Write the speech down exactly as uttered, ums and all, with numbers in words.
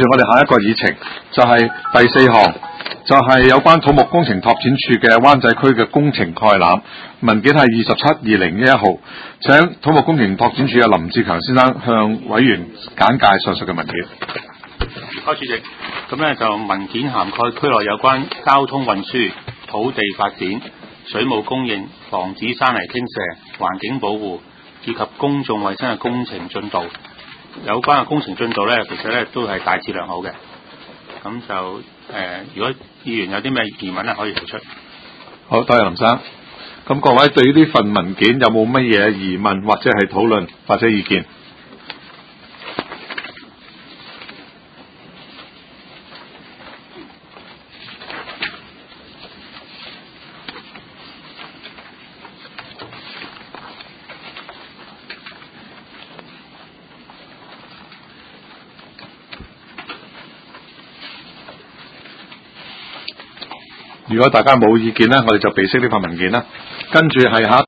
我哋下一個議程就係第四項，就係有關土木工程拓展處嘅灣仔區嘅工程概覽，文件係二十七二零一一號，請土木工程拓展處嘅林志強先生向委員簡介上述嘅文件。 多謝主席，咁咧就文件涵蓋區內有關交通運輸、土地發展、水務供應、防止山泥傾瀉、環境保護以及公眾衛生嘅工程進度。有關嘅工程進度咧，其實咧都係大致良好嘅。咁就誒、呃，如果議員有啲咩疑問咧，可以提出。 好，多謝林生。咁各位對於呢份文件有冇乜嘢疑問或者係討論或者意見？如果大家冇意見咧，我哋就備悉呢份文件啦。跟住係下。